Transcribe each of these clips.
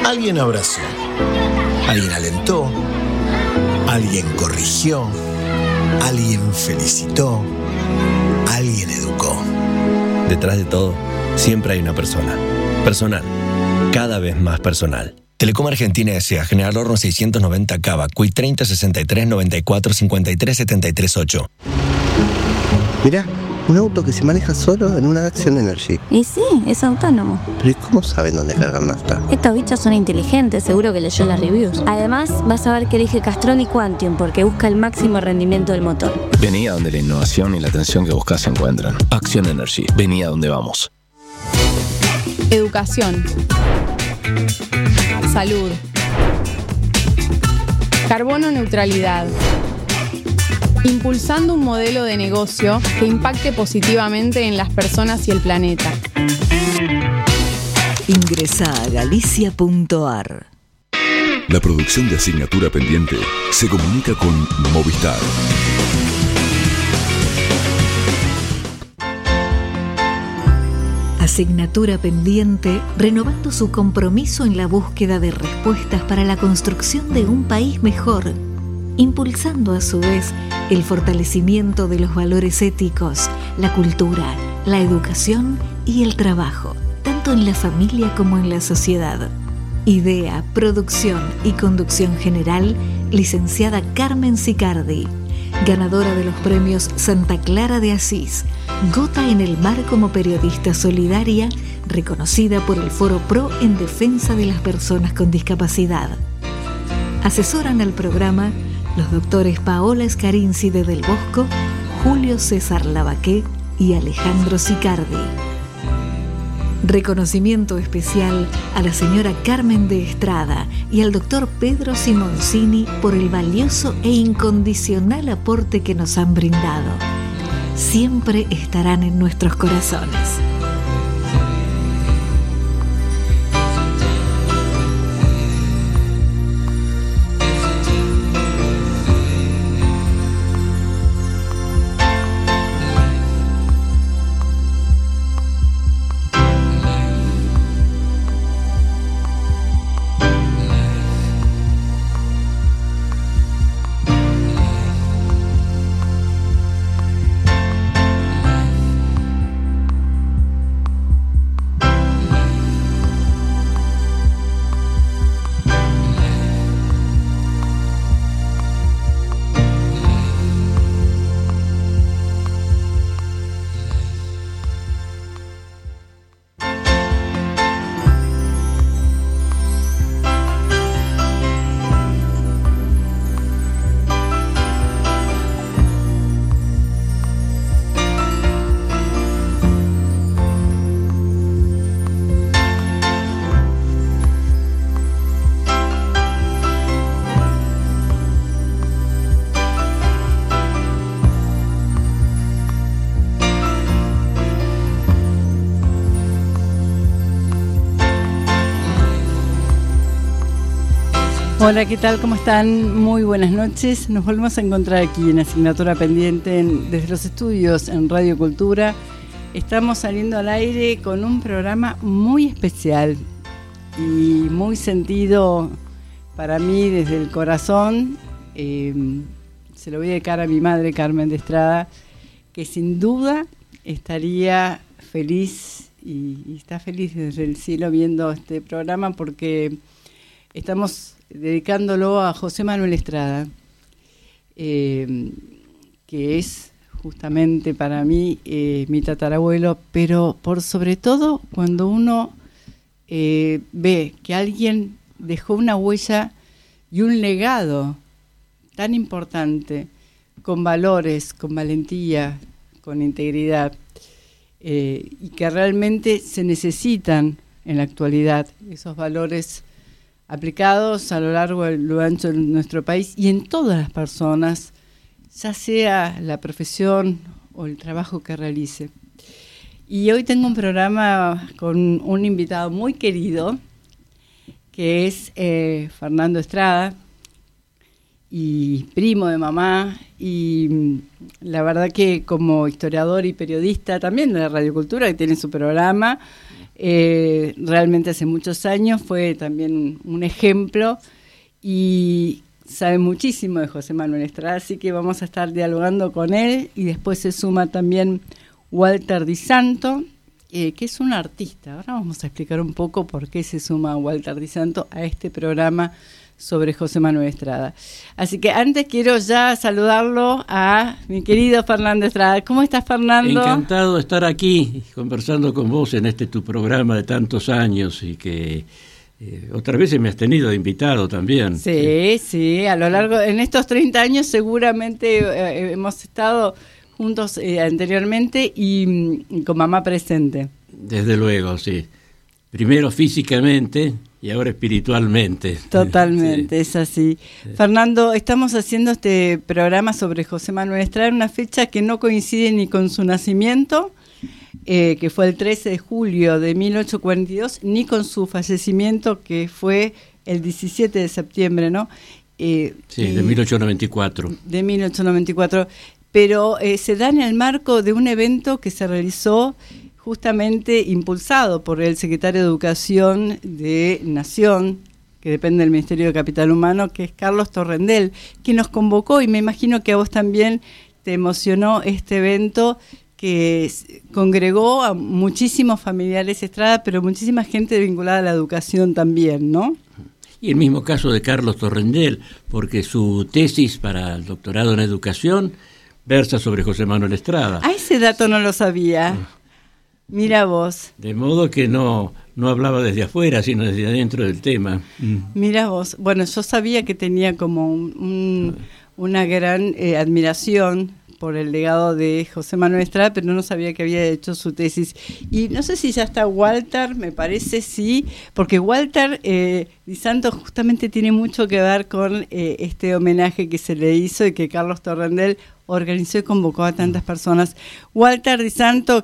Alguien abrazó, alguien alentó, alguien corrigió, alguien felicitó, alguien educó. Detrás de todo, siempre hay una persona. Personal, cada vez más personal. Telecom Argentina S.A. General Horno 690 Cava, CUI 30 63 94 53 73 8. Mirá, un auto que se maneja solo en una Action Energy. Y sí, es autónomo. Pero ¿y cómo saben dónde cargar nafta? Estos bichos son inteligentes, seguro que leyó las reviews. Además, vas a ver que elige Castrol y Quantium porque busca el máximo rendimiento del motor. Vení a donde la innovación y la atención que buscas se encuentran. Action Energy, vení a donde vamos. Educación. Salud. Carbono neutralidad. Impulsando un modelo de negocio que impacte positivamente en las personas y el planeta. Ingresa a galicia.ar. La producción de Asignatura Pendiente se comunica con Movistar. Asignatura Pendiente, renovando su compromiso en la búsqueda de respuestas para la construcción de un país mejor, impulsando a su vez el fortalecimiento de los valores éticos, la cultura, la educación y el trabajo, tanto en la familia como en la sociedad. Idea, producción y conducción general, licenciada Carmen Sicardi, ganadora de los premios Santa Clara de Asís, Gota en el Mar como periodista solidaria, reconocida por el Foro Pro en defensa de las personas con discapacidad. Asesoran al programa los doctores Paola Scarinci de Del Bosco, Julio César Lavaqué y Alejandro Sicardi. Reconocimiento especial a la señora Carmen de Estrada y al doctor Pedro Simoncini por el valioso e incondicional aporte que nos han brindado. Siempre estarán en nuestros corazones. Hola, ¿qué tal? ¿Cómo están? Muy buenas noches. Nos volvemos a encontrar aquí en Asignatura Pendiente desde los estudios en Radio Cultura. Estamos saliendo al aire con un programa muy especial y muy sentido para mí desde el corazón. Se lo voy a dedicar a mi madre, Carmen de Estrada, que sin duda estaría feliz y está feliz desde el cielo viendo este programa porque estamos dedicándolo a José Manuel Estrada, que es justamente para mí mi tatarabuelo, pero por sobre todo cuando uno ve que alguien dejó una huella y un legado tan importante, con valores, con valentía, con integridad, y que realmente se necesitan en la actualidad esos valores aplicados a lo largo y lo ancho de nuestro país y en todas las personas, ya sea la profesión o el trabajo que realice. Y hoy tengo un programa con un invitado muy querido, que es Fernando Estrada, y primo de mamá, y la verdad que como historiador y periodista también de la Radio Cultura, que tiene su programa, realmente hace muchos años, fue también un ejemplo y sabe muchísimo de José Manuel Estrada, así que vamos a estar dialogando con él. Y después se suma también Walter Di Santo, que es un artista. Ahora vamos a explicar un poco por qué se suma Walter Di Santo a este programa sobre José Manuel Estrada. Así que antes quiero ya saludarlo a mi querido Fernando Estrada. ¿Cómo estás, Fernando? Encantado de estar aquí conversando con vos en tu programa de tantos años y que otras veces me has tenido de invitado también. Sí, a lo largo, en estos 30 años seguramente hemos estado juntos anteriormente y con mamá presente. Desde luego, sí. Primero físicamente y ahora espiritualmente. Totalmente, sí. Es así. Sí. Fernando, estamos haciendo este programa sobre José Manuel Estrada en una fecha que no coincide ni con su nacimiento, que fue el 13 de julio de 1842, ni con su fallecimiento, que fue el 17 de septiembre, ¿no? Sí, de 1894. De 1894. Pero se da en el marco de un evento que se realizó justamente impulsado por el secretario de Educación de Nación, que depende del Ministerio de Capital Humano, que es Carlos Torrendel, que nos convocó, y me imagino que a vos también te emocionó este evento que congregó a muchísimos familiares Estrada, pero muchísima gente vinculada a la educación también, ¿no? Y el mismo caso de Carlos Torrendel, porque su tesis para el doctorado en educación versa sobre José Manuel Estrada. A ese dato no lo sabía. Mira vos. De modo que no hablaba desde afuera, sino desde adentro del tema. Mira vos. Bueno, yo sabía que tenía como una gran admiración por el legado de José Manuel Estrada, pero no sabía que había hecho su tesis. Y no sé si ya está Walter, me parece sí, porque Walter Di Santo justamente tiene mucho que ver con este homenaje que se le hizo y que Carlos Torrendel organizó y convocó a tantas personas. Walter Di Santo,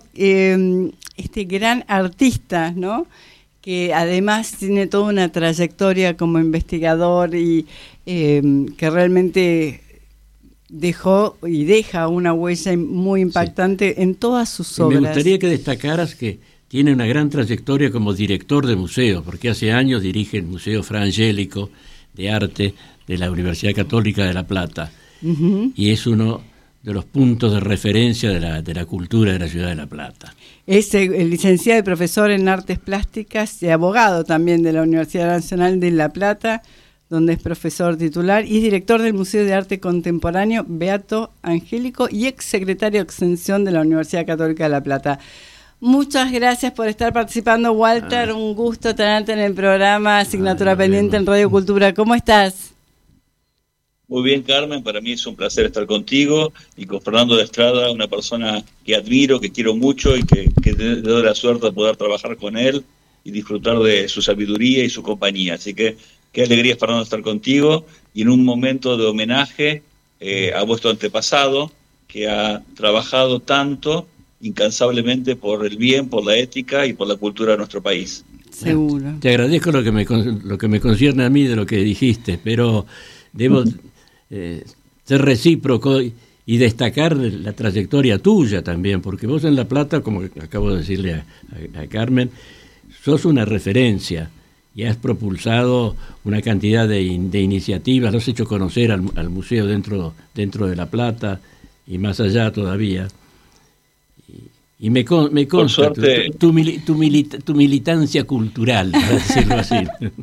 este gran artista, ¿no?, que además tiene toda una trayectoria como investigador y que realmente dejó y deja una huella muy impactante en todas sus obras. Me gustaría que destacaras que tiene una gran trayectoria como director de museos, porque hace años dirige el Museo Fra Angelico de Arte de la Universidad Católica de La Plata, y es uno de los puntos de referencia de la cultura de la ciudad de La Plata. Es el licenciado y profesor en Artes Plásticas y abogado también de la Universidad Nacional de La Plata, donde es profesor titular y es director del Museo de Arte Contemporáneo Beato Angélico y ex secretario de Extensión de la Universidad Católica de La Plata. Muchas gracias por estar participando, Walter. Un gusto tenerte en el programa Asignatura Pendiente en Radio Cultura. ¿Cómo estás? Muy bien, Carmen. Para mí es un placer estar contigo y con Fernando de Estrada, una persona que admiro, que quiero mucho y que te doy la suerte de poder trabajar con él y disfrutar de su sabiduría y su compañía. Así que qué alegría, Fernando, estar contigo y en un momento de homenaje a vuestro antepasado, que ha trabajado tanto, incansablemente, por el bien, por la ética y por la cultura de nuestro país. Seguro. Te agradezco lo que me concierne a mí de lo que dijiste, pero debo ser recíproco y destacar la trayectoria tuya también, porque vos en La Plata, como acabo de decirle a Carmen, sos una referencia y has propulsado una cantidad de iniciativas, lo has hecho conocer al museo dentro de La Plata y más allá todavía. Y me consta tu militancia cultural, para decirlo así.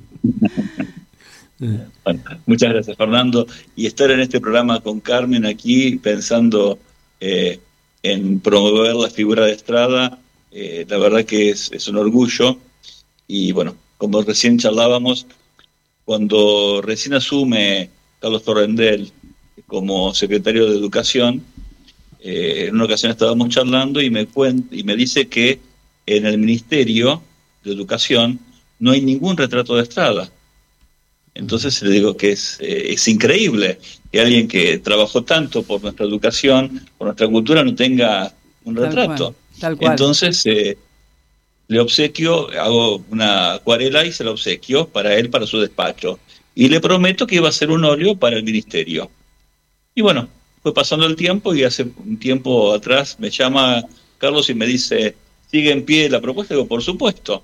Bueno, muchas gracias, Fernando. Y estar en este programa con Carmen aquí, pensando en promover la figura de Estrada, la verdad que es un orgullo. Y bueno, como recién charlábamos, cuando recién asume Carlos Torrendel como secretario de Educación, en una ocasión estábamos charlando y me dice que en el Ministerio de Educación no hay ningún retrato de Estrada. Entonces le digo que es increíble que alguien que trabajó tanto por nuestra educación, por nuestra cultura, no tenga un retrato. Tal cual. Entonces le obsequio, hago una acuarela y se la obsequio para él, para su despacho. Y le prometo que iba a hacer un óleo para el ministerio. Y bueno, fue pasando el tiempo y hace un tiempo atrás me llama Carlos y me dice, ¿sigue en pie la propuesta? Y digo, por supuesto.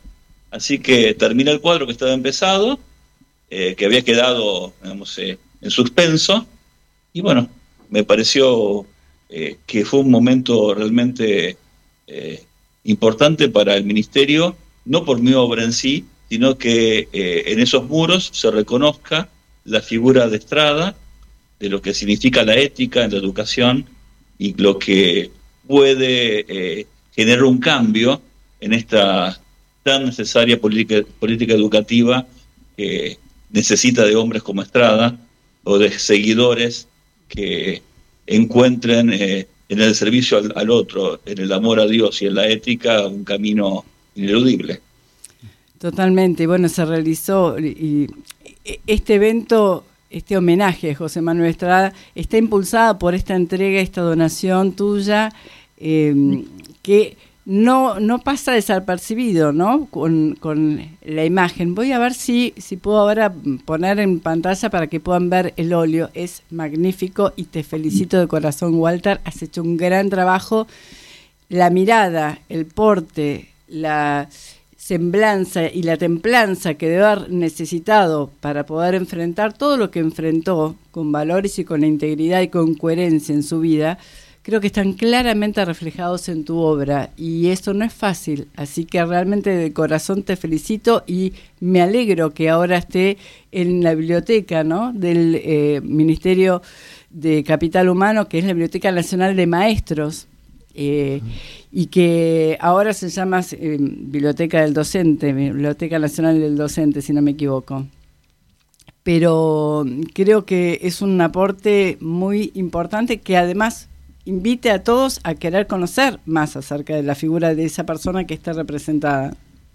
Así que termina el cuadro que estaba empezado, que había quedado, digamos, en suspenso, y bueno, me pareció que fue un momento realmente importante para el ministerio, no por mi obra en sí, sino que en esos muros se reconozca la figura de Estrada, de lo que significa la ética en la educación y lo que puede generar un cambio en esta tan necesaria política educativa que necesita de hombres como Estrada o de seguidores que encuentren en el servicio al otro, en el amor a Dios y en la ética, un camino ineludible. Totalmente. Bueno, se realizó y este evento, este homenaje a José Manuel Estrada, está impulsada por esta entrega, esta donación tuya, que no pasa desapercibido, ¿no? Con la imagen. Voy a ver si puedo ahora poner en pantalla para que puedan ver el óleo. Es magnífico y te felicito de corazón, Walter. Has hecho un gran trabajo. La mirada, el porte, la semblanza y la templanza que debe haber necesitado para poder enfrentar todo lo que enfrentó con valores y con la integridad y con coherencia en su vida, creo que están claramente reflejados en tu obra, y eso no es fácil, así que realmente de corazón te felicito y me alegro que ahora esté en la biblioteca, ¿no?, del Ministerio de Capital Humano, que es la Biblioteca Nacional de Maestros, y que ahora se llama Biblioteca del Docente, Biblioteca Nacional del Docente, si no me equivoco. Pero creo que es un aporte muy importante que además invite a todos a querer conocer más acerca de la figura de esa persona que está representada.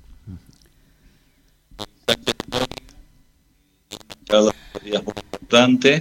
Importante,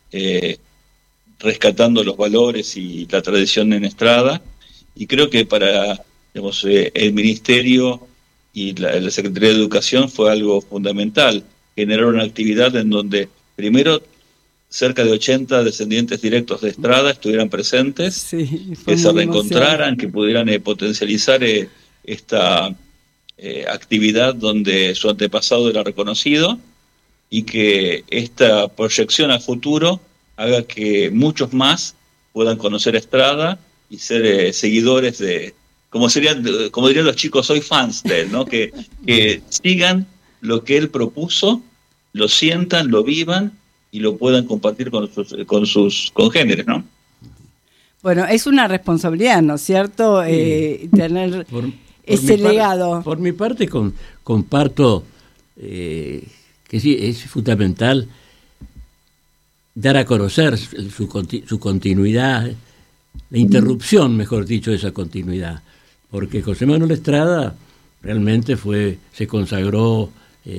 rescatando los valores y la tradición en Estrada, y creo que para, digamos, el Ministerio y la Secretaría de Educación fue algo fundamental, generar una actividad en donde primero cerca de 80 descendientes directos de Estrada estuvieran presentes, sí, que se reencontraran, que pudieran potencializar esta actividad donde su antepasado era reconocido, y que esta proyección a futuro haga que muchos más puedan conocer Estrada y ser seguidores de, como dirían los chicos, soy fans de él, ¿no? Que sigan lo que él propuso, lo sientan, lo vivan y lo puedan compartir con sus congéneres, ¿no? Bueno, es una responsabilidad, ¿no es cierto? Tener ese legado. Por mi parte comparto que sí, es fundamental dar a conocer su continuidad, la interrupción, mejor dicho, de esa continuidad, porque José Manuel Estrada realmente se consagró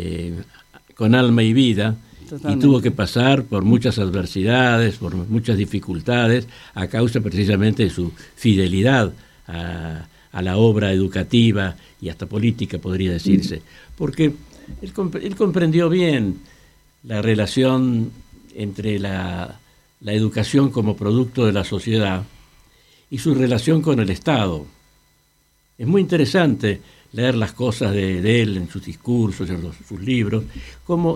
con alma y vida. Totalmente. Y tuvo que pasar por muchas adversidades, por muchas dificultades, a causa precisamente de su fidelidad a la obra educativa y hasta política, podría decirse, porque él comprendió bien la relación entre la educación como producto de la sociedad y su relación con el Estado. Es muy interesante leer las cosas de él en sus discursos, en sus libros, como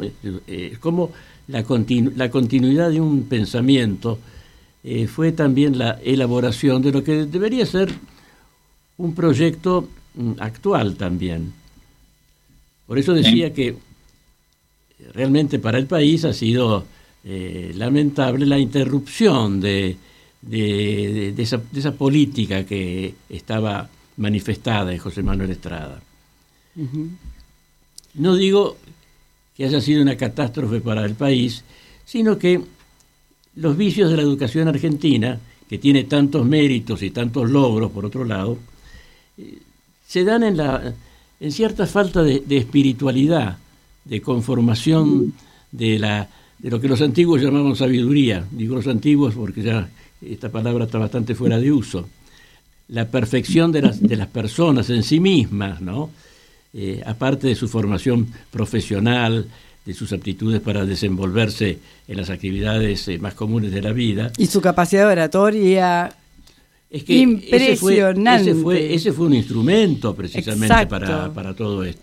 la continuidad de un pensamiento fue también la elaboración de lo que debería ser un proyecto actual también. Por eso decía que realmente para el país ha sido lamentable la interrupción de esa política que estaba manifestada en José Manuel Estrada. Uh-huh. No digo que haya sido una catástrofe para el país, sino que los vicios de la educación argentina, que tiene tantos méritos y tantos logros, por otro lado, se dan en cierta falta de espiritualidad, de conformación de lo que los antiguos llamaban sabiduría. Digo los antiguos porque ya esta palabra está bastante fuera de uso. La perfección de las personas en sí mismas, ¿no? Aparte de su formación profesional, de sus aptitudes para desenvolverse en las actividades más comunes de la vida. Y su capacidad oratoria. Es que impresionante. Ese fue un instrumento precisamente para todo esto.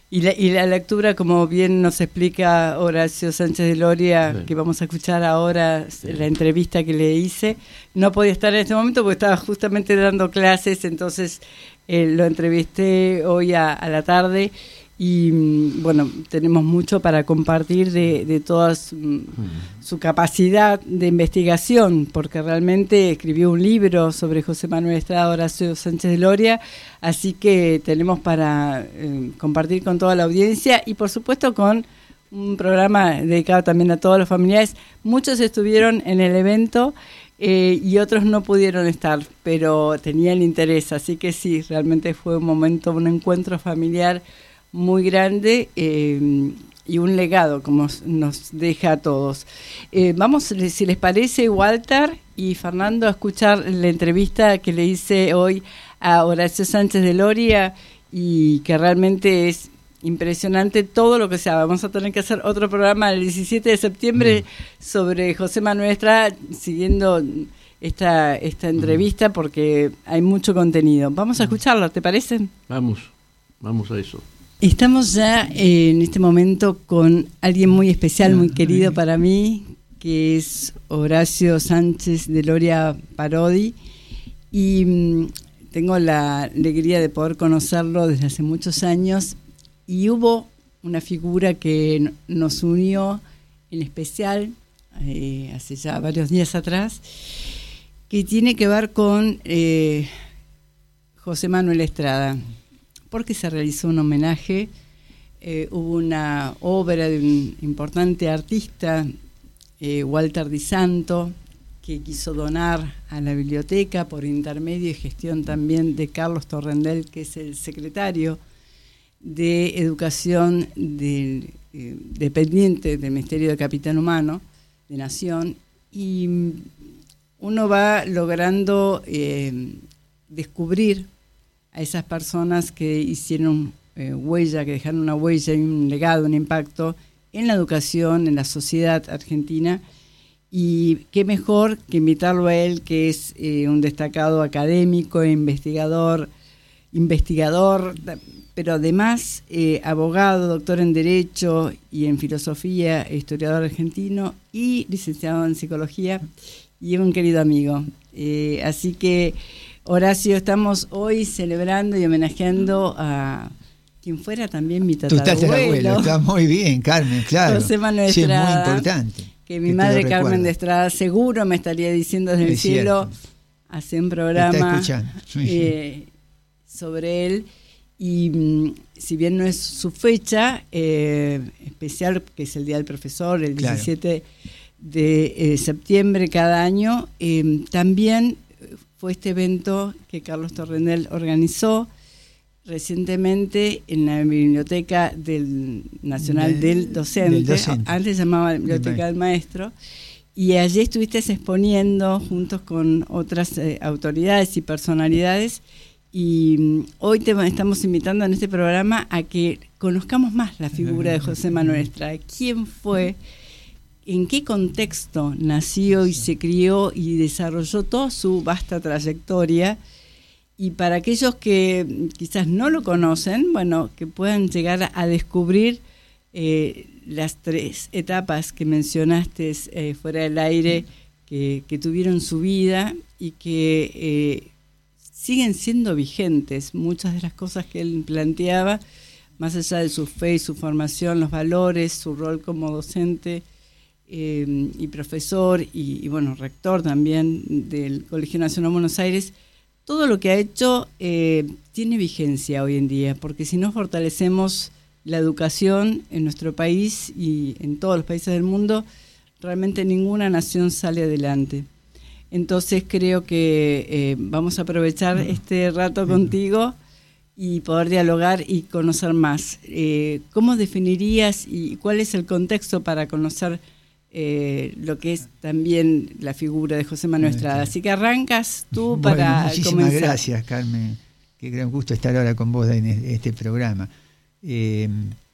Y la lectura, como bien nos explica Horacio Sánchez de Loria, sí, que vamos a escuchar ahora, sí, la entrevista que le hice, no podía estar en este momento porque estaba justamente dando clases, entonces lo entrevisté hoy a la tarde y bueno, tenemos mucho para compartir de toda su capacidad de investigación, porque realmente escribió un libro sobre José Manuel Estrada, Horacio Sánchez de Loria, así que tenemos para compartir con toda la audiencia y por supuesto con un programa dedicado también a todos los familiares. Muchos estuvieron en el evento y otros no pudieron estar, pero tenían interés, así que sí, realmente fue un momento, un encuentro familiar muy grande y un legado como nos deja a todos. Vamos, si les parece, Walter y Fernando, a escuchar la entrevista que le hice hoy a Horacio Sánchez de Loria y que realmente es impresionante todo lo que se haga. Vamos a tener que hacer otro programa el 17 de septiembre sobre José Manuel Estrada, siguiendo esta entrevista porque hay mucho contenido. Vamos a escucharlo, ¿te parece? Vamos a eso. Estamos ya en este momento con alguien muy especial, muy querido para mí, que es Horacio Sánchez de Loria Parodi, y tengo la alegría de poder conocerlo desde hace muchos años, y hubo una figura que nos unió en especial hace ya varios días atrás, que tiene que ver con José Manuel Estrada, porque se realizó un homenaje, hubo una obra de un importante artista, Walter Di Santo, que quiso donar a la biblioteca por intermedio y gestión también de Carlos Torrendel, que es el secretario de Educación dependiente del Ministerio de Capitán Humano de Nación, y uno va logrando descubrir a esas personas que hicieron huella, que dejaron una huella y un legado, un impacto en la educación, en la sociedad argentina, y qué mejor que invitarlo a él, que es un destacado académico, investigador, pero además abogado, doctor en Derecho y en Filosofía, historiador argentino y licenciado en Psicología, y un querido amigo. Así que, Horacio, estamos hoy celebrando y homenajeando a quien fuera también mi tatarabuelo. Está muy bien, Carmen, claro. José Manuel Estrada. Sí, es muy importante. Que mi madre Carmen de Estrada seguro me estaría diciendo desde el cielo, hace un programa sobre él. Y si bien no es su fecha especial, que es el Día del Profesor, el 17 de septiembre cada año, también fue este evento que Carlos Torrendel organizó recientemente en la Biblioteca Nacional del Docente, antes se llamaba Biblioteca del Maestro, y allí estuviste exponiendo juntos con otras autoridades y personalidades, y hoy te estamos invitando en este programa a que conozcamos más la figura de José Manuel Estrada. ¿Quién fue? ¿En qué contexto nació y se crió y desarrolló toda su vasta trayectoria? Y para aquellos que quizás no lo conocen, bueno, que puedan llegar a descubrir las tres etapas que mencionaste fuera del aire, que tuvieron su vida y que siguen siendo vigentes. Muchas de las cosas que él planteaba, más allá de su fe y su formación, los valores, su rol como docente y profesor y bueno, rector también del Colegio Nacional de Buenos Aires, todo lo que ha hecho tiene vigencia hoy en día, porque si no fortalecemos la educación en nuestro país y en todos los países del mundo, realmente ninguna nación sale adelante. Entonces creo que vamos a aprovechar este rato contigo y poder dialogar y conocer más. ¿Cómo definirías y cuál es el contexto para conocer lo que es también la figura de José Manuel Estrada? Así que arrancas tú para muchísimas comenzar. Gracias, Carmen. Qué gran gusto estar ahora con vos en este programa.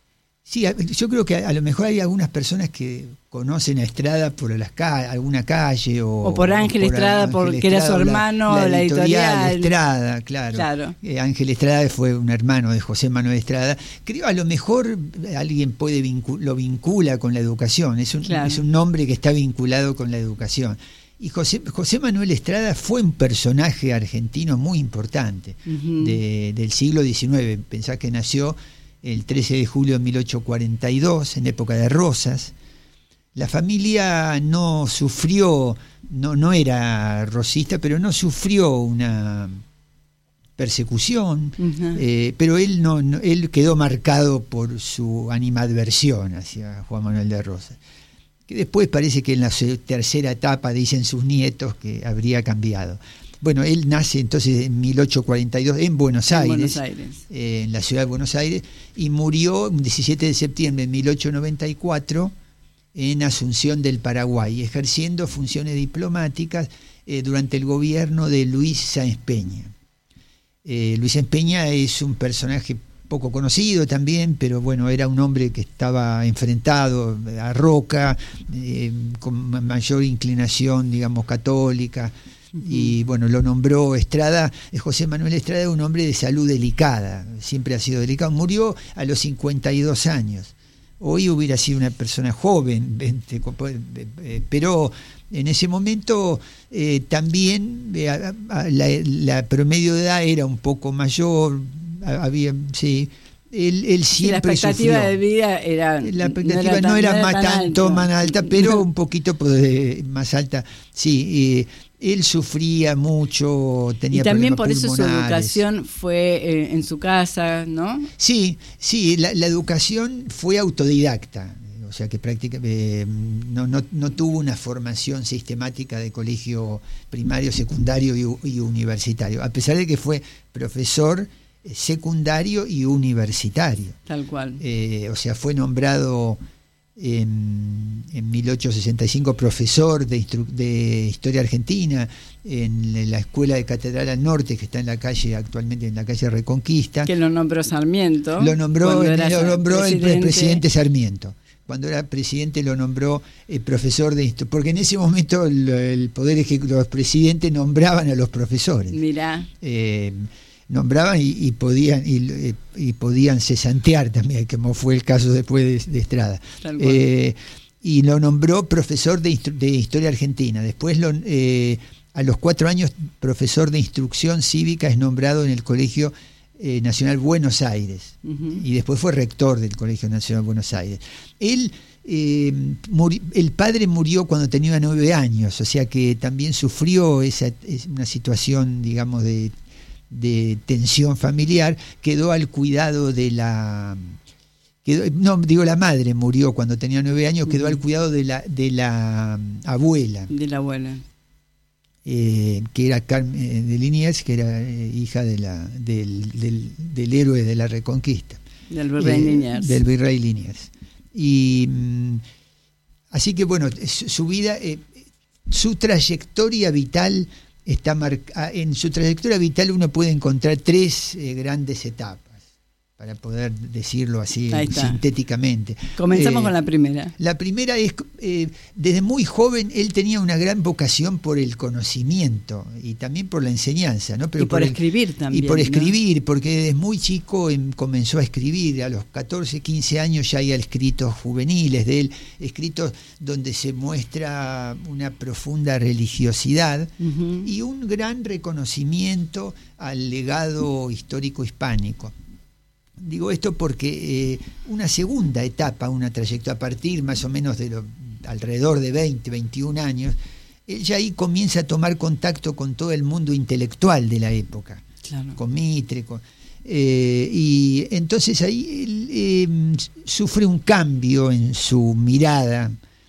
Sí, yo creo que a lo mejor hay algunas personas que conocen a Estrada por alguna calle o por Ángel Estrada, porque era su hermano, la editorial Estrada, claro. Ángel Estrada fue un hermano de José Manuel Estrada. Creo a lo mejor alguien lo vincula con la educación, es un nombre que está vinculado con la educación. Y José Manuel Estrada fue un personaje argentino muy importante del siglo XIX. Pensá que nació el 13 de julio de 1842, en época de Rosas. La familia no sufrió, no era rosista, pero no sufrió una persecución, pero él quedó marcado por su animadversión hacia Juan Manuel de Rosas, que después parece que en la tercera etapa dicen sus nietos que habría cambiado. Bueno, él nace entonces en 1842 en Buenos Aires, en la ciudad de Buenos Aires, y murió el 17 de septiembre de 1894 en Asunción del Paraguay, ejerciendo funciones diplomáticas durante el gobierno de Luis Sáenz Peña. Luis Sáenz Peña es un personaje poco conocido también, pero bueno, era un hombre que estaba enfrentado a Roca, con mayor inclinación, digamos, católica. Y bueno, lo nombró Estrada. José Manuel Estrada es un hombre de salud delicada, siempre ha sido delicado. Murió a los 52 años. Hoy hubiera sido una persona joven, pero en ese momento también la promedio de edad era un poco mayor. Él siempre la expectativa sufrió. De vida la expectativa no era más alta, pero un poquito más alta. Sí, él sufría mucho, tenía problemas pulmonares. Y también por eso su educación fue en su casa, ¿no? Sí, la educación fue autodidacta. O sea que prácticamente no tuvo una formación sistemática de colegio primario, secundario y universitario, a pesar de que fue profesor secundario y universitario. Tal cual. O sea, fue nombrado en 1865 profesor de Historia Argentina en la Escuela de Catedral al Norte, que está actualmente en la calle Reconquista. Que lo nombró Sarmiento. Lo nombró el presidente Sarmiento. Cuando era presidente lo nombró profesor de historia, porque en ese momento el poder ejecutivo, los presidentes nombraban a los profesores. Mirá. Nombraban y podían cesantear también, como fue el caso después de Estrada. Y lo nombró profesor de Historia Argentina. Después, a los 4 años, profesor de Instrucción Cívica, es nombrado en el Colegio Nacional Buenos Aires. Y después fue rector del Colegio Nacional Buenos Aires. Él, el padre murió cuando tenía 9 años, o sea que también sufrió una situación, digamos, de tensión familiar. Quedó al cuidado de la madre murió cuando tenía 9 años, quedó al cuidado de la abuela. De la abuela. Que era Carmen de Liniers, que era hija del héroe de la Reconquista. Del virrey Liniers. Del virrey Liniers. Y así que bueno, su vida, su trayectoria vital está marcada. En su trayectoria vital uno puede encontrar 3 grandes etapas, para poder decirlo así sintéticamente. Comenzamos con la primera. La primera es, desde muy joven, él tenía una gran vocación por el conocimiento y también por la enseñanza, ¿no? Pero y por escribir también. Y por escribir, ¿no? Porque desde muy chico comenzó a escribir. A los 14, 15 años ya hay escritos juveniles de él, escritos donde se muestra una profunda religiosidad y un gran reconocimiento al legado histórico hispánico. Digo esto porque una segunda etapa, una trayectoria a partir más o menos de alrededor de 20, 21 años, él ya ahí comienza a tomar contacto con todo el mundo intelectual de la época, con Mitre, y entonces ahí él sufre un cambio en su mirada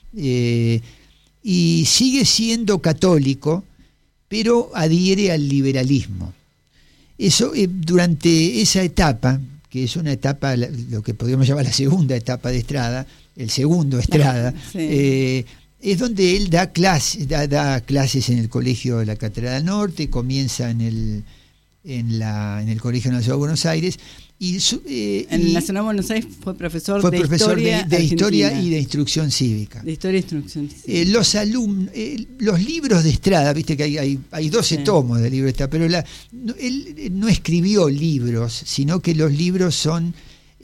y sigue siendo católico, pero adhiere al liberalismo. Eso durante esa etapa, que es una etapa, lo que podríamos llamar la segunda etapa de Estrada, el segundo Estrada, es donde él da clases en el Colegio de la Catedral del Norte, comienza en el Colegio Nacional de Buenos Aires, Y en el Nacional de Buenos Aires fue profesor de historia y de instrucción cívica. De historia y instrucción cívica. Los libros de Estrada, viste que hay 12 tomos de libros de Estrada, pero él no escribió libros, sino que los libros son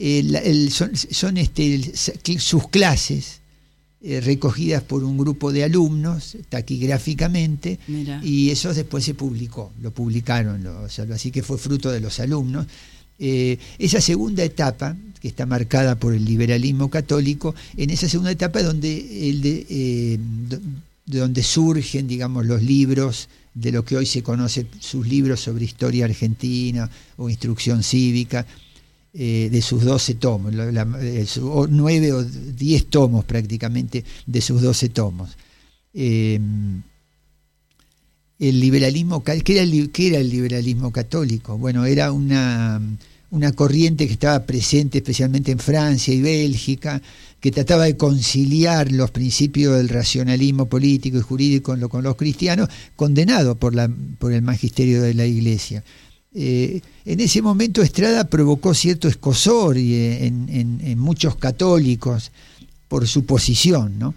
sus clases recogidas por un grupo de alumnos taquigráficamente. Mirá. Y eso después lo publicaron, así que fue fruto de los alumnos. Esa segunda etapa, que está marcada por el liberalismo católico, en esa segunda etapa de donde surgen, digamos, los libros de lo que hoy se conoce, sus libros sobre historia argentina o instrucción cívica, de sus 12 tomos, 9 o 10 tomos prácticamente de sus 12 tomos. El liberalismo, ¿qué era el liberalismo católico? Bueno, era una corriente que estaba presente especialmente en Francia y Bélgica, que trataba de conciliar los principios del racionalismo político y jurídico con los cristianos, condenado por el magisterio de la Iglesia. En ese momento Estrada provocó cierto escozor en muchos católicos por su posición, ¿no?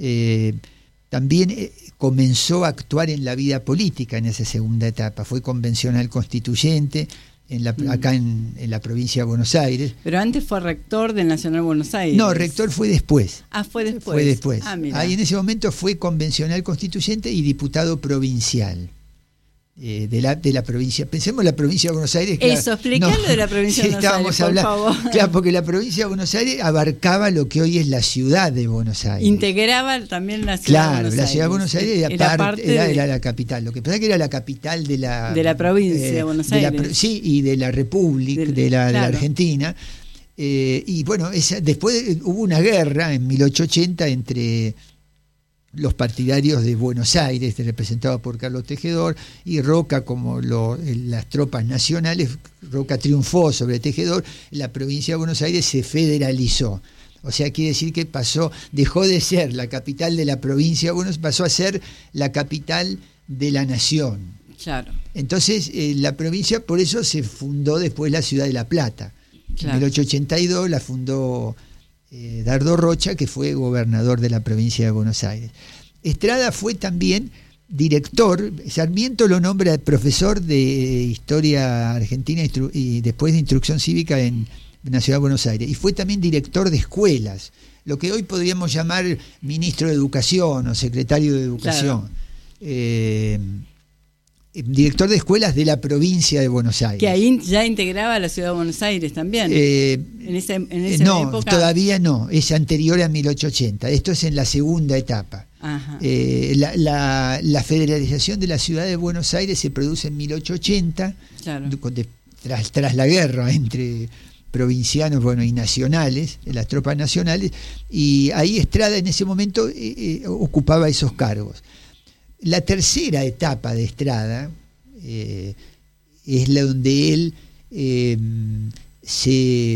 También comenzó a actuar en la vida política en esa segunda etapa. Fue convencional constituyente acá en la provincia de Buenos Aires. Pero antes fue rector del Nacional de Buenos Aires. No, rector fue después. Fue después. Fue después. Ahí en ese momento fue convencional constituyente y diputado provincial. De la provincia, pensemos en la provincia de Buenos Aires. Eso, explícalo de la provincia de Buenos Aires, por favor. Claro, porque la provincia de Buenos Aires abarcaba lo que hoy es la ciudad de Buenos Aires. Integraba también la ciudad de Buenos Aires. Claro, la ciudad de Buenos Aires era la capital. Lo que pasa es que era la capital de la provincia de Buenos Aires. Sí, y de la República, de la Argentina. Y bueno, después hubo una guerra en 1880 entre los partidarios de Buenos Aires, representados por Carlos Tejedor, y Roca, como las tropas nacionales. Roca triunfó sobre Tejedor. La provincia de Buenos Aires se federalizó. O sea, quiere decir que dejó de ser la capital de la provincia de Buenos Aires, pasó a ser la capital de la nación. Claro. Entonces, la provincia, por eso se fundó después la ciudad de La Plata. Claro. En 1882 la fundó Dardo Rocha, que fue gobernador de la provincia de Buenos Aires. Estrada fue también director. Sarmiento lo nombra profesor de historia argentina y después de instrucción cívica en la ciudad de Buenos Aires, y fue también director de escuelas, lo que hoy podríamos llamar ministro de Educación o secretario de Educación. Claro. Director de escuelas de la provincia de Buenos Aires. Que ahí ya integraba la ciudad de Buenos Aires también. En esa época. Todavía no, es anterior a 1880. Esto es en la segunda etapa. La federalización de la ciudad de Buenos Aires se produce en 1880, claro, tras la guerra entre provincianos y nacionales, las tropas nacionales, y ahí Estrada en ese momento ocupaba esos cargos. La tercera etapa de Estrada es la donde él se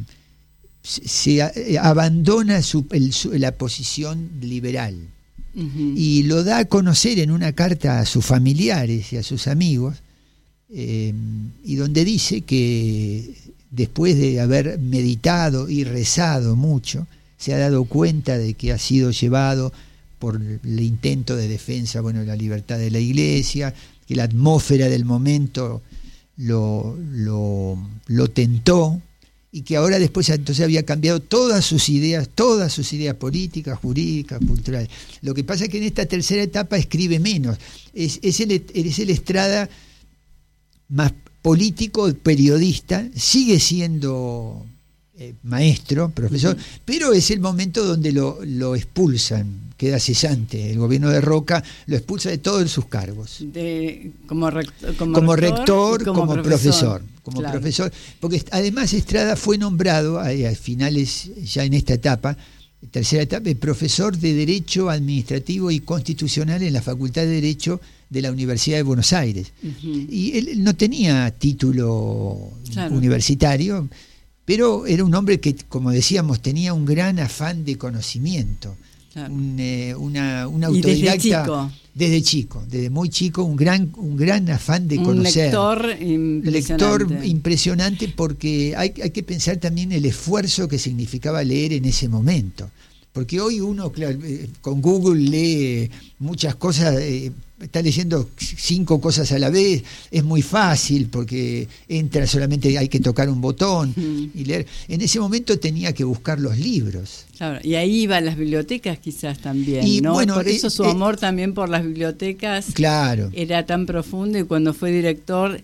abandona la posición liberal. Uh-huh. Y lo da a conocer en una carta a sus familiares y a sus amigos, y donde dice que después de haber meditado y rezado mucho, se ha dado cuenta de que ha sido llevado por el intento de defensa de la libertad de la Iglesia, que la atmósfera del momento lo tentó, y que ahora después entonces había cambiado todas sus ideas políticas, jurídicas, culturales. Lo que pasa es que en esta tercera etapa escribe menos. Es el Estrada más político, periodista, sigue siendo maestro, profesor, pero es el momento donde lo expulsan, queda cesante. El gobierno de Roca lo expulsa de todos sus cargos. Como rector, como profesor. Claro. Profesor, porque además Estrada fue nombrado a finales, ya en esta etapa, tercera etapa, profesor de Derecho Administrativo y Constitucional en la Facultad de Derecho de la Universidad de Buenos Aires. Uh-huh. Y él no tenía título universitario, pero era un hombre que, como decíamos, tenía un gran afán de conocimiento. Claro. Un autodidacta. Desde chico, desde muy chico, un gran afán de conocer. Lector impresionante porque hay que pensar también el esfuerzo que significaba leer en ese momento. Porque hoy uno, claro, con Google lee muchas cosas, está leyendo 5 cosas a la vez, es muy fácil porque entra, solamente hay que tocar un botón y leer. En ese momento tenía que buscar los libros. Claro, y ahí iba a las bibliotecas quizás también, y, ¿no? Bueno, por eso su amor también por las bibliotecas era tan profundo, y cuando fue director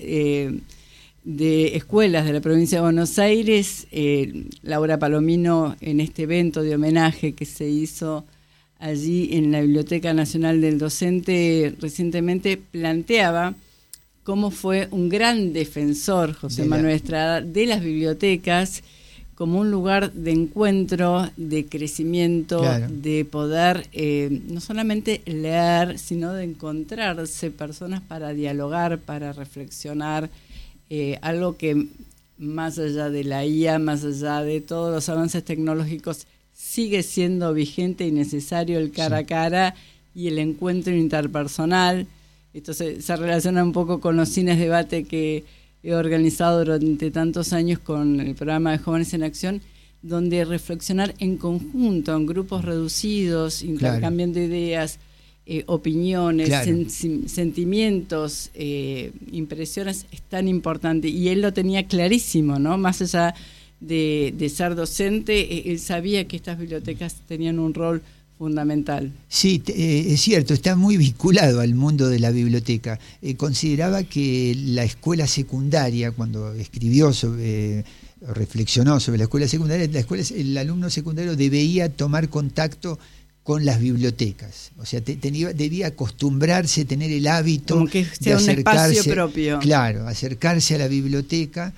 de escuelas de la provincia de Buenos Aires, Laura Palomino, en este evento de homenaje que se hizo allí en la Biblioteca Nacional del Docente recientemente, planteaba cómo fue un gran defensor, José Manuel Estrada, de las bibliotecas como un lugar de encuentro, de crecimiento, de poder no solamente leer, sino de encontrarse personas para dialogar, para reflexionar. Algo que más allá de la IA, más allá de todos los avances tecnológicos, sigue siendo vigente y necesario el cara a cara y el encuentro interpersonal. Entonces se relaciona un poco con los cines debate que he organizado durante tantos años con el programa de Jóvenes en Acción, donde reflexionar en conjunto, en grupos reducidos, intercambiando ideas, opiniones, sentimientos, impresiones, es tan importante. Y él lo tenía clarísimo, ¿no? Más allá de ser docente, él sabía que estas bibliotecas tenían un rol fundamental. Sí, es cierto, está muy vinculado al mundo de la biblioteca. Consideraba que la escuela secundaria, cuando escribió reflexionó sobre la escuela secundaria, el alumno secundario debía tomar contacto con las bibliotecas, o sea, debía acostumbrarse, tener el hábito como que sea de acercarse, un espacio propio. Claro, acercarse a la biblioteca,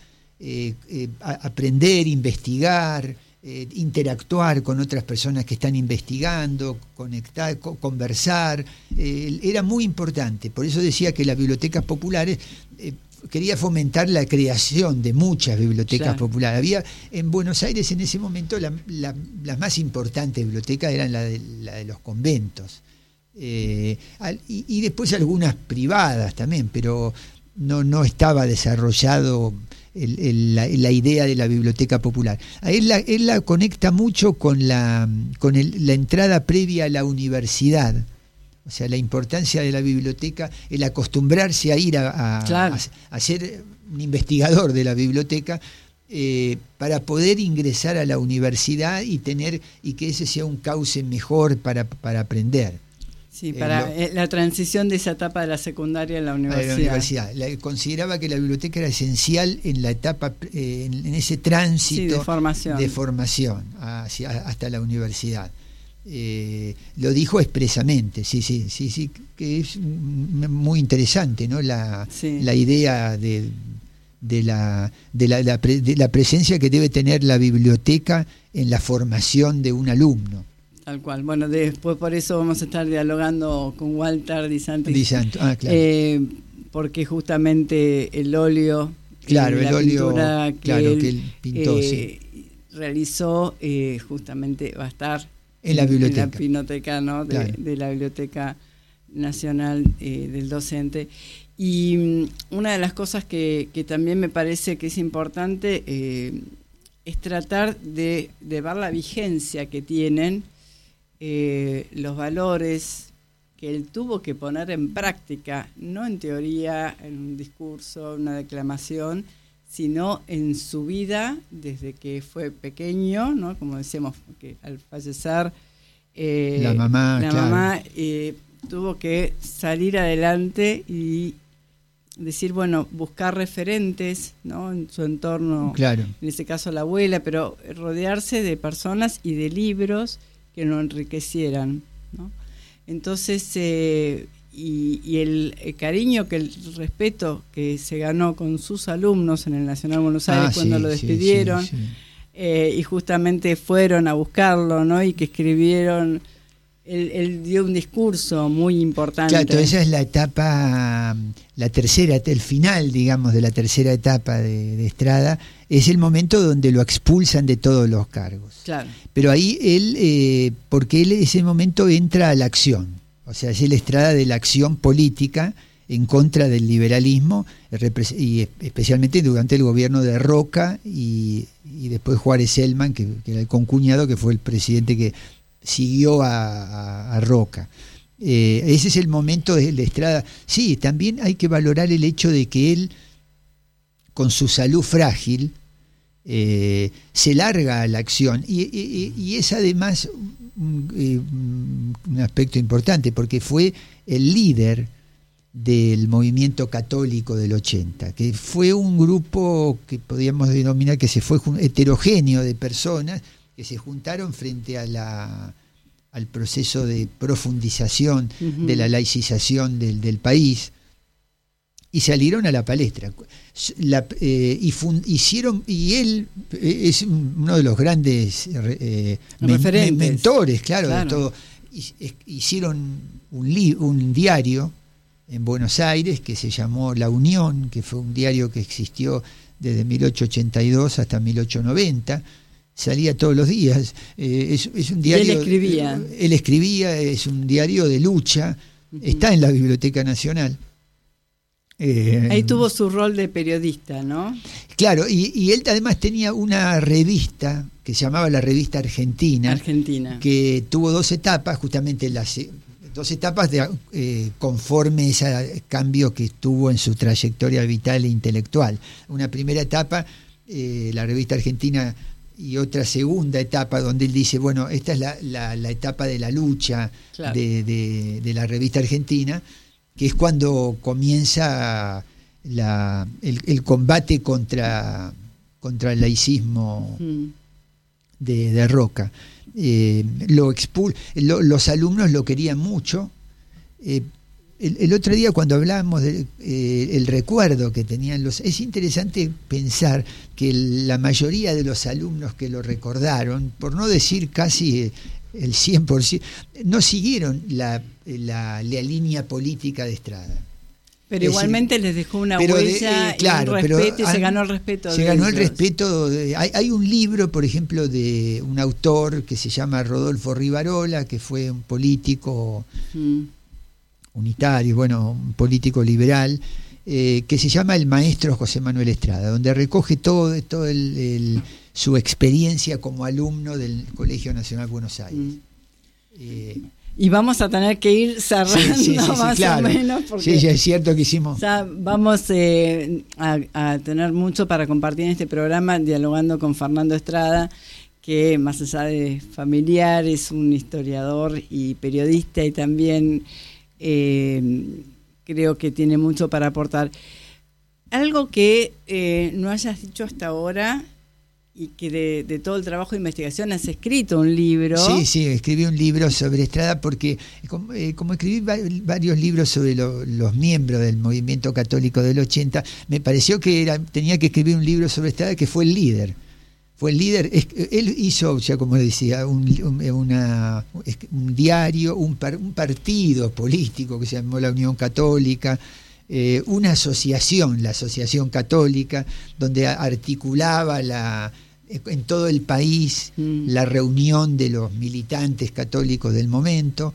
aprender, investigar, interactuar con otras personas que están investigando, conectar, conversar, era muy importante. Por eso decía que las bibliotecas populares quería fomentar la creación de muchas bibliotecas populares. Había en Buenos Aires en ese momento las más importantes bibliotecas eran la de los conventos, y después algunas privadas también, pero no estaba desarrollado la idea de la biblioteca popular. Él la conecta mucho con la entrada previa a la universidad. O sea, la importancia de la biblioteca, el acostumbrarse a ir a ser un investigador de la biblioteca, para poder ingresar a la universidad y que ese sea un cauce mejor para aprender. Sí, para la transición de esa etapa de la secundaria a la universidad. Consideraba que la biblioteca era esencial en la etapa, en ese tránsito de formación hasta la universidad. Lo dijo expresamente, sí, que es muy interesante, ¿no? La idea de la presencia que debe tener la biblioteca en la formación de un alumno. Tal cual. Bueno, después por eso vamos a estar dialogando con Walter Di Santo, porque justamente el óleo, pintura que él pintó, realizó, justamente va a estar en la biblioteca, en la pinoteca, ¿no? de la Biblioteca Nacional del Docente. Y una de las cosas que también me parece que es importante es tratar de ver la vigencia que tienen los valores que él tuvo que poner en práctica, no en teoría, en un discurso, una declamación, sino en su vida desde que fue pequeño, ¿no? Como decíamos, que al fallecer la mamá tuvo que salir adelante y decir, bueno, buscar referentes, ¿no? En su entorno, en ese caso la abuela, pero rodearse de personas y de libros que lo enriquecieran, ¿no? Entonces, y el cariño, el respeto que se ganó con sus alumnos en el Nacional Buenos Aires cuando lo despidieron, y justamente fueron a buscarlo, ¿no? Y que escribieron él dio un discurso muy importante. Claro, esa es la etapa, la tercera, el final, digamos, de la tercera etapa de Estrada, es el momento donde lo expulsan de todos los cargos. Claro. Pero ahí él, porque él en ese momento entra a la acción, o sea, es el Estrada de la acción política en contra del liberalismo, y especialmente durante el gobierno de Roca y después Juárez Selman, que era el concuñado, que fue el presidente que siguió a Roca. Ese es el momento de Estrada. Sí, también hay que valorar el hecho de que él, con su salud frágil, se larga a la acción, y es además un aspecto importante, porque fue el líder del movimiento católico del 80, que fue un grupo que podríamos denominar que se fue heterogéneo de personas que se juntaron frente a al proceso de profundización de la laicización del país, y salieron a la palestra. Y él es uno de los grandes mentores, claro, de todo. Hicieron un diario en Buenos Aires que se llamó La Unión, que fue un diario que existió desde 1882 hasta 1890. Salía todos los días. Es un diario. Él escribía, es un diario de lucha. Está en la Biblioteca Nacional. Ahí tuvo su rol de periodista, ¿no? Claro, y él además tenía una revista que se llamaba la Revista Argentina, que tuvo 2 etapas, justamente las 2 etapas conforme ese cambio que tuvo en su trayectoria vital e intelectual. Una primera etapa, la Revista Argentina, y otra segunda etapa donde él dice, bueno, esta es la etapa de la lucha, claro, de la Revista Argentina, que es cuando comienza el combate contra el laicismo de Roca. Los alumnos lo querían mucho. El otro día, cuando hablábamos del recuerdo que tenían es interesante pensar que la mayoría de los alumnos que lo recordaron, por no decir casi el 100%, no siguieron la línea política de Estrada. Pero igualmente les dejó una huella, claro, y un respeto, y se ganó el respeto. Se ganó el respeto. Hay un libro, por ejemplo, de un autor que se llama Rodolfo Rivarola, que fue un político unitario, un político liberal, que se llama El Maestro José Manuel Estrada, donde recoge todo su experiencia como alumno del Colegio Nacional Buenos Aires. Y vamos a tener que ir cerrando más claro, o menos, porque ya es cierto que hicimos. Ya vamos a tener mucho para compartir en este programa, dialogando con Fernando Estrada, que más allá de familiar es un historiador y periodista, y también creo que tiene mucho para aportar. Algo que no hayas dicho hasta ahora, y que de todo el trabajo de investigación has escrito un libro. Sí, escribí un libro sobre Estrada porque como escribí varios libros sobre los miembros del movimiento católico del 80, me pareció que tenía que escribir un libro sobre Estrada, que fue el líder. Él hizo, ya como decía, un diario, un partido político que se llamó la Unión Católica, una asociación, la Asociación Católica, donde articulaba en todo el país la reunión de los militantes católicos del momento,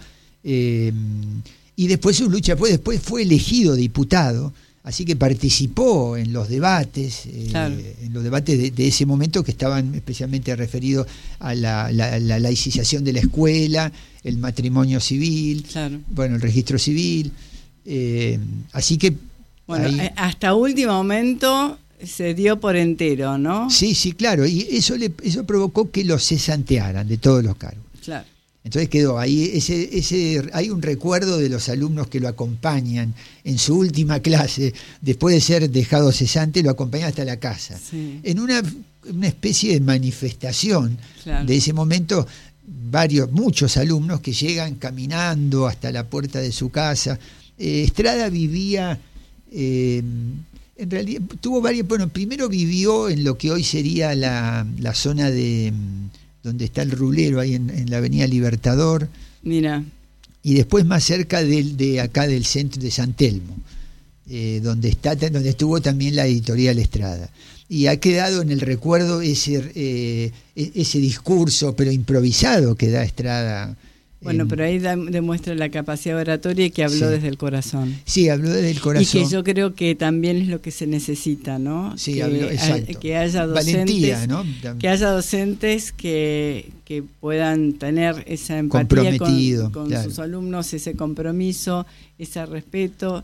y después su lucha, después fue elegido diputado, así que participó en los debates, claro, en los debates de ese momento, que estaban especialmente referidos a la laicización de la escuela, el matrimonio civil, claro, el registro civil. Así que hasta último momento se dio por entero, ¿no? Sí, claro, y eso provocó que lo cesantearan de todos los cargos. Claro. Entonces quedó ahí hay un recuerdo de los alumnos que lo acompañan en su última clase, después de ser dejado cesante, lo acompañan hasta la casa. Sí. En una especie de manifestación, claro, de ese momento, muchos alumnos que llegan caminando hasta la puerta de su casa. Estrada vivía, en realidad tuvo varios, primero vivió en lo que hoy sería la zona de donde está el Rulero, ahí en la Avenida Libertador, Mira. Y después más cerca de acá del centro de San Telmo, donde estuvo también la editorial Estrada. Y ha quedado en el recuerdo ese discurso, pero improvisado, que da Estrada. Bueno, pero ahí demuestra la capacidad oratoria y que habló desde el corazón. Sí, habló desde el corazón. Y que yo creo que también es lo que se necesita, ¿no? Sí, habló, exacto. Que haya docentes, valentía, ¿no? Que haya docentes que puedan tener esa empatía con claro, sus alumnos, ese compromiso, ese respeto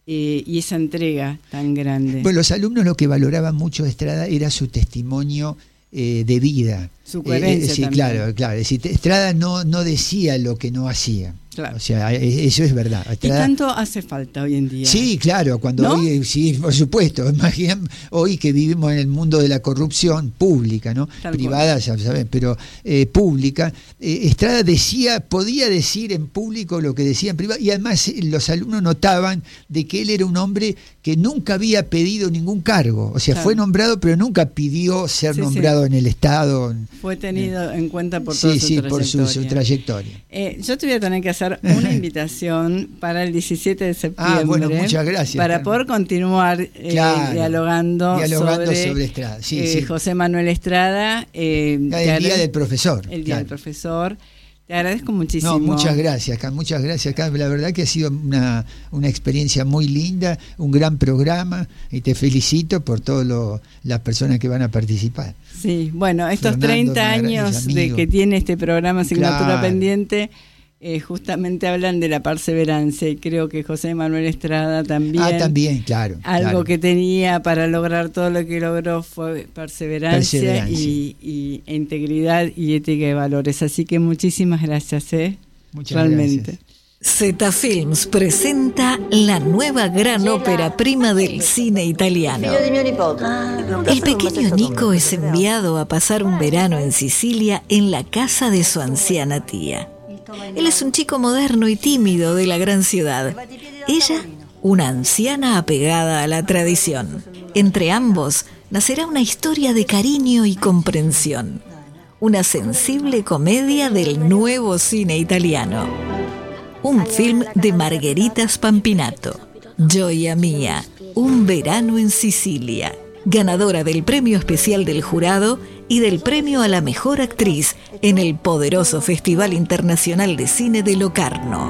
y esa entrega tan grande. Pues los alumnos lo que valoraban mucho de Estrada era su testimonio de vida. Su coherencia sí, también. Claro. Es decir, Estrada no decía lo que no hacía. Claro. O sea, eso es verdad. Estrada, y tanto hace falta hoy en día. Sí, claro, cuando ¿no? hoy, sí, por supuesto. Imaginen hoy que vivimos en el mundo de la corrupción pública, ¿no? Tal privada, cual. ya saben, pero pública. Estrada podía decir en público lo que decía en privado, y además los alumnos notaban de que él era un hombre que nunca había pedido ningún cargo. O sea, claro, fue nombrado, pero nunca pidió ser nombrado en el Estado. Fue tenido en cuenta por toda su trayectoria. Por su trayectoria. Yo te voy a tener que hacer una invitación para el 17 de septiembre. Bueno, muchas gracias. Para poder continuar dialogando sobre Estrada. José Manuel Estrada. El Día del Profesor. El Día del Profesor. Te agradezco muchísimo. No, muchas gracias, la verdad que ha sido una experiencia muy linda, un gran programa, y te felicito por todas las personas que van a participar. Sí, bueno, estos Fernando, 30 años de que tiene este programa Asignatura Pendiente, justamente hablan de la perseverancia, y creo que José Manuel Estrada también, claro. Algo que tenía para lograr todo lo que logró fue perseverancia. E integridad y ética de valores. Así que muchísimas gracias, Muchas realmente. Gracias. Zeta Films presenta la nueva gran ópera prima del cine italiano. El pequeño Nico es enviado a pasar un verano en Sicilia en la casa de su anciana tía. Él es un chico moderno y tímido de la gran ciudad. Ella, una anciana apegada a la tradición. Entre ambos nacerá una historia de cariño y comprensión. Una sensible comedia del nuevo cine italiano. Un film de Margherita Spampinato. Gioia Mia, un verano en Sicilia. Ganadora del premio especial del jurado y del premio a la mejor actriz en el poderoso Festival Internacional de Cine de Locarno.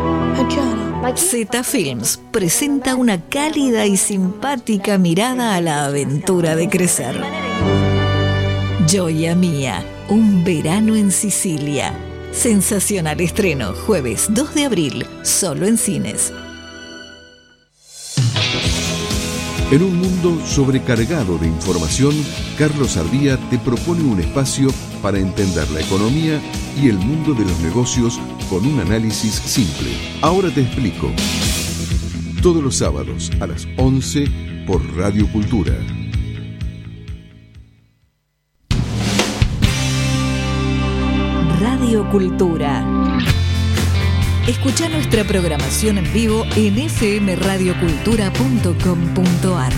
Zeta Films presenta una cálida y simpática mirada a la aventura de crecer. Gioia Mia, un verano en Sicilia. Sensacional estreno, jueves 2 de abril, solo en cines. En un mundo sobrecargado de información, Carlos Ardía te propone un espacio para entender la economía y el mundo de los negocios con un análisis simple. Ahora te explico. Todos los sábados a las 11 por Radio Cultura. Radio Cultura. Escucha nuestra programación en vivo en fmradiocultura.com.ar.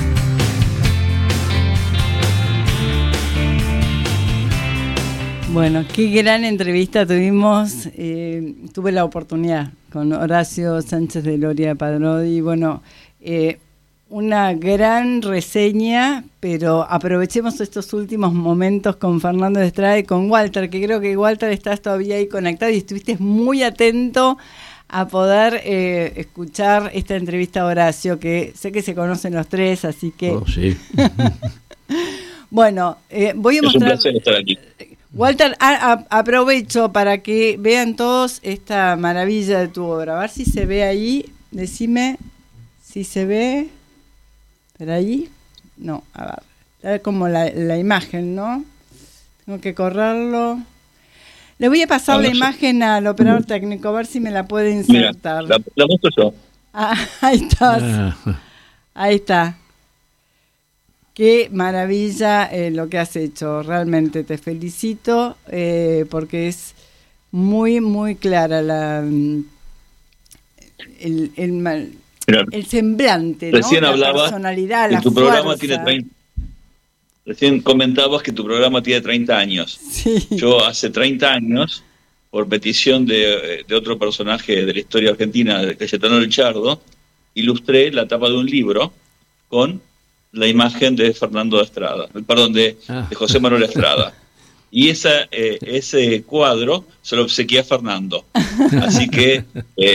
Bueno, qué gran entrevista tuvimos. Tuve la oportunidad con Horacio Sánchez de Loria Padrodi. Bueno, una gran reseña, pero aprovechemos estos últimos momentos con Fernando de Estrada y con Walter, que creo que Walter estás todavía ahí conectado y estuviste muy atento a poder escuchar esta entrevista a Horacio, que sé que se conocen los tres, así que... Oh, sí. Bueno, voy a mostrar... Es un placer estar aquí. Walter, aprovecho para que vean todos esta maravilla de tu obra. A ver si se ve ahí, decime si se ve... ¿Pero ahí? No, a ver como la imagen, ¿no? Tengo que correrlo. Le voy a pasar la imagen al operador técnico, a ver si me la puede insertar. Mira, la muestro yo. Ahí estás. Ahí está. Qué maravilla lo que has hecho. Realmente te felicito porque es muy, muy clara el semblante, recién ¿no? hablabas, la personalidad, que la tu fuerza. programa tiene 30. Recién comentabas que tu programa tiene 30 años. Sí. Yo hace 30 años por petición de otro personaje de la historia argentina, de Cayetano del Chardo, ilustré la tapa de un libro con la imagen de Fernando de Estrada, de José Manuel Estrada. Y ese cuadro se lo obsequié a Fernando. Así que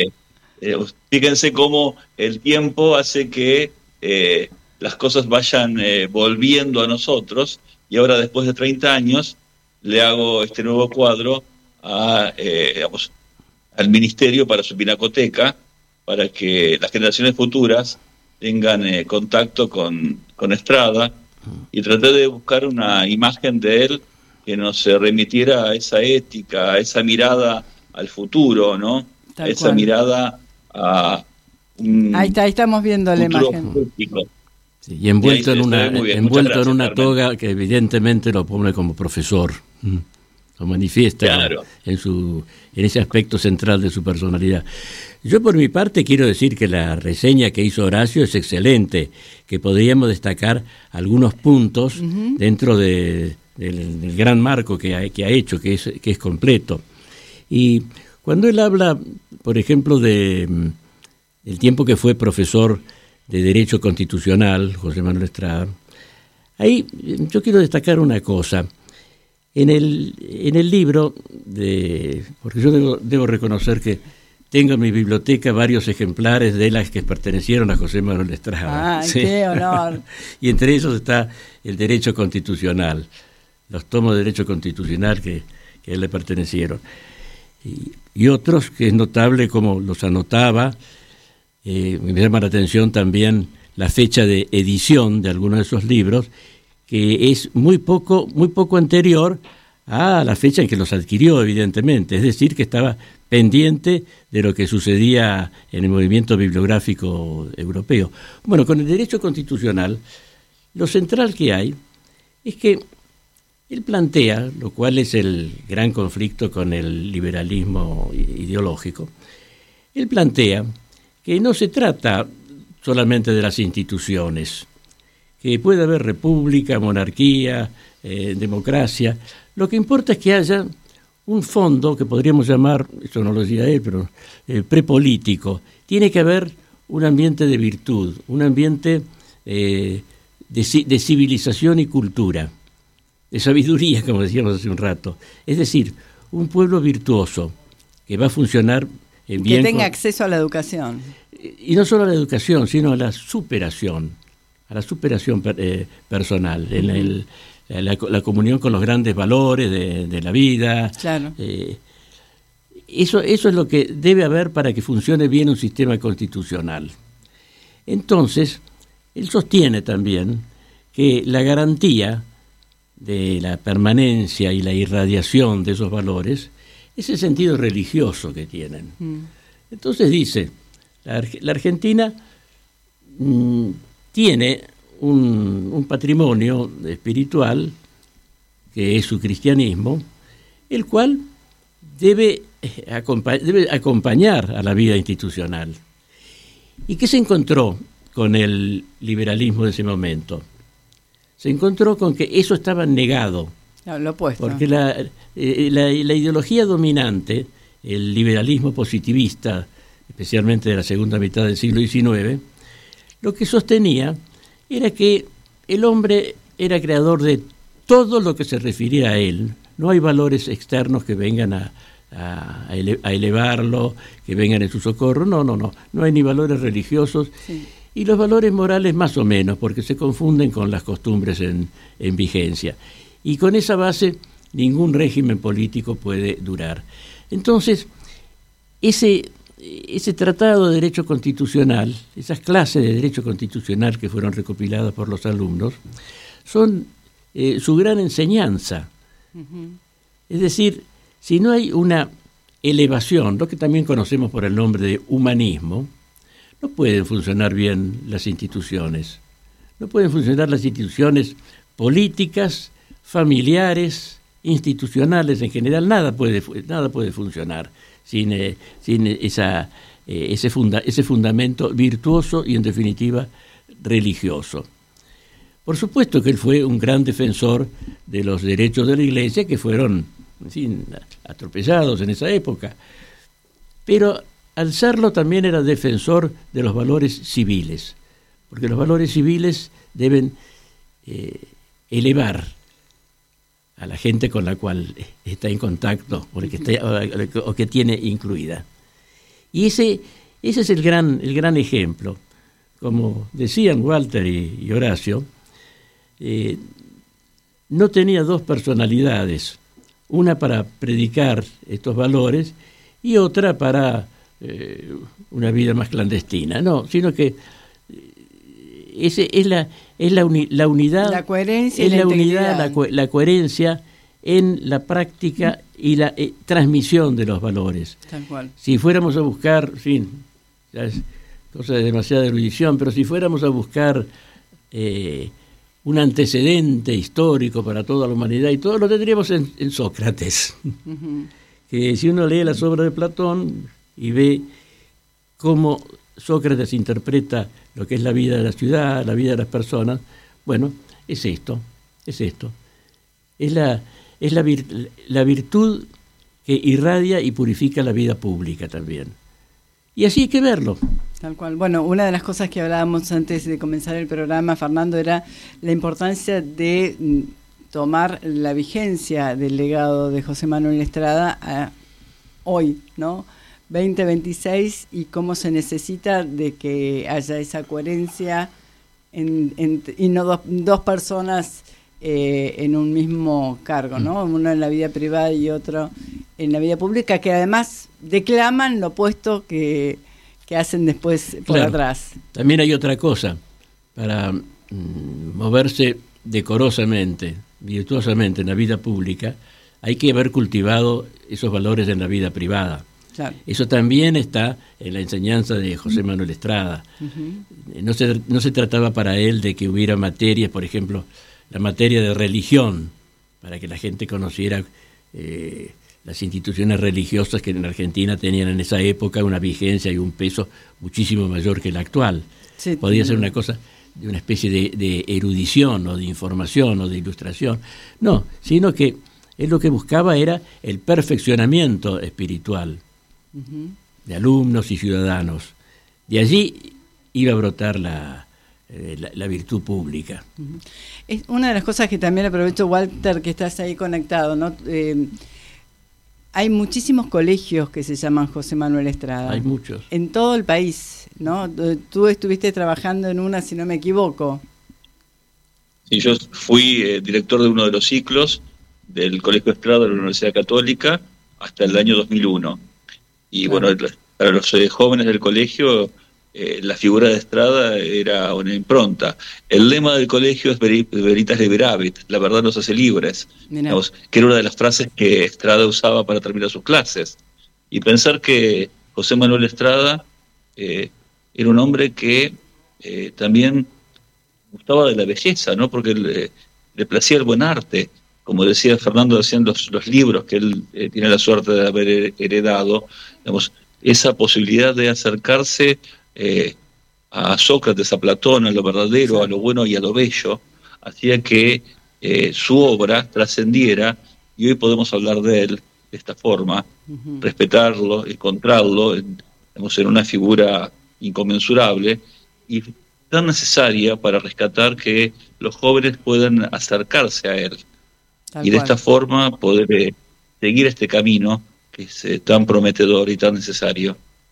fíjense cómo el tiempo hace que las cosas vayan volviendo a nosotros, y ahora después de 30 años le hago este nuevo cuadro al Ministerio para su pinacoteca, para que las generaciones futuras tengan contacto con Estrada, y traté de buscar una imagen de él que nos remitiera a esa ética, a esa mirada al futuro, ¿no? Tal esa cual. mirada a un Ahí estamos viendo la futuro imagen. político. Sí, y envuelto Y ahí en se una, ve muy bien. envuelto Muchas en una gracias, toga que evidentemente lo pone como profesor. Lo manifiesta Claro. en ese aspecto central de su personalidad. Yo por mi parte quiero decir que la reseña que hizo Horacio es excelente, que podríamos destacar algunos puntos dentro del gran marco que ha hecho, que es completo. Y cuando él habla, por ejemplo, de el tiempo que fue profesor de Derecho Constitucional, José Manuel Estrada, ahí yo quiero destacar una cosa. En el libro, porque yo debo reconocer que tengo en mi biblioteca varios ejemplares de las que pertenecieron a José Manuel Estrada. ¡Ay, qué honor! Y entre esos está el Derecho Constitucional, los tomos de Derecho Constitucional que a él le pertenecieron. Y otros que es notable como los anotaba. Me llama la atención también la fecha de edición de algunos de esos libros, que es muy poco anterior a la fecha en que los adquirió, evidentemente. Es decir, que estaba pendiente de lo que sucedía en el movimiento bibliográfico europeo. Bueno, con el derecho constitucional, lo central que hay es que él plantea, lo cual es el gran conflicto con el liberalismo ideológico, él plantea que no se trata solamente de las instituciones, que puede haber república, monarquía, democracia. Lo que importa es que haya un fondo que podríamos llamar, eso no lo decía él, pero prepolítico. Tiene que haber un ambiente de virtud, un ambiente de civilización y cultura, de sabiduría, como decíamos hace un rato. Es decir, un pueblo virtuoso que va a funcionar bien. Que tenga acceso a la educación. Y no solo a la educación, sino a la superación personal, en la comunión con los grandes valores de la vida. Claro. Eso es lo que debe haber para que funcione bien un sistema constitucional. Entonces, él sostiene también que la garantía de la permanencia y la irradiación de esos valores es el sentido religioso que tienen. Entonces dice, la Argentina tiene un patrimonio espiritual que es su cristianismo, el cual debe acompañar a la vida institucional. ¿Y qué se encontró con el liberalismo de ese momento? Se encontró con que eso estaba negado. No, lo opuesto. Porque la ideología dominante, el liberalismo positivista, especialmente de la segunda mitad del siglo XIX, lo que sostenía era que el hombre era creador de todo lo que se refiría a él. No hay valores externos que vengan a elevarlo, que vengan en su socorro. No hay ni valores religiosos. Sí. Y los valores morales más o menos, porque se confunden con las costumbres en vigencia. Y con esa base ningún régimen político puede durar. Entonces, ese tratado de derecho constitucional, esas clases de derecho constitucional que fueron recopiladas por los alumnos, son su gran enseñanza. Es decir, si no hay una elevación, lo que también conocemos por el nombre de humanismo, no pueden funcionar bien las instituciones. No pueden funcionar las instituciones políticas, familiares, institucionales en general. Nada puede funcionar sin ese fundamento virtuoso y, en definitiva, religioso. Por supuesto que él fue un gran defensor de los derechos de la Iglesia, que fueron en fin, atropellados en esa época. Pero al serlo también era defensor de los valores civiles, porque los valores civiles deben elevar a la gente con la cual está en contacto o que tiene incluida. Y ese es el gran ejemplo. Como decían Walter y Horacio, no tenía dos personalidades, una para predicar estos valores y otra para una vida más clandestina, no, sino que la unidad, la coherencia, es y la unidad, la coherencia en la práctica y la transmisión de los valores. Tal cual. Si fuéramos a buscar, en fin, ya es cosa de demasiada erudición, pero si fuéramos a buscar un antecedente histórico para toda la humanidad, y todo lo tendríamos en Sócrates. Uh-huh. Que si uno lee las obras de Platón y ve cómo Sócrates interpreta lo que es la vida de la ciudad, la vida de las personas, bueno, es esto. Es la virtud que irradia y purifica la vida pública también. Y así hay que verlo. Tal cual. Bueno, una de las cosas que hablábamos antes de comenzar el programa, Fernando, era la importancia de tomar la vigencia del legado de José Manuel Estrada a hoy, ¿no? 2026, y cómo se necesita de que haya esa coherencia y no dos personas en un mismo cargo, ¿no? Uno en la vida privada y otro en la vida pública, que además declaman lo opuesto que hacen después por atrás. También hay otra cosa, para moverse decorosamente, virtuosamente en la vida pública, hay que haber cultivado esos valores en la vida privada. Claro. Eso también está en la enseñanza de José Manuel Estrada. Uh-huh. No se trataba para él de que hubiera materias, por ejemplo, la materia de religión, para que la gente conociera las instituciones religiosas que en Argentina tenían en esa época una vigencia y un peso muchísimo mayor que el actual. Sí, podía ser una cosa de una especie de erudición o de información o de ilustración. No, sino que él lo que buscaba era el perfeccionamiento espiritual de alumnos y ciudadanos. De allí iba a brotar la virtud pública. Es una de las cosas que también aprovecho, Walter, que estás ahí conectado, ¿no? Hay muchísimos colegios que se llaman José Manuel Estrada. Hay muchos. En todo el país, ¿no? Tú estuviste trabajando en una, si no me equivoco. Sí, yo fui director de uno de los ciclos del Colegio Estrada de la Universidad Católica hasta el año 2001. Y claro, bueno, para los jóvenes del colegio, la figura de Estrada era una impronta. El lema del colegio es Veritas Liberavit, la verdad nos hace libres, digamos, que era una de las frases que Estrada usaba para terminar sus clases. Y pensar que José Manuel Estrada era un hombre que también gustaba de la belleza, ¿no? Porque le placía el buen arte. Como decía Fernando, hacían los libros que él tiene la suerte de haber heredado, digamos, esa posibilidad de acercarse a Sócrates, a Platón, a lo verdadero, a lo bueno y a lo bello, hacía que su obra trascendiera, y hoy podemos hablar de él de esta forma, respetarlo, encontrarlo en una figura inconmensurable y tan necesaria para rescatar que los jóvenes puedan acercarse a él. Y de esta forma poder seguir este camino que es tan prometedor y tan necesario.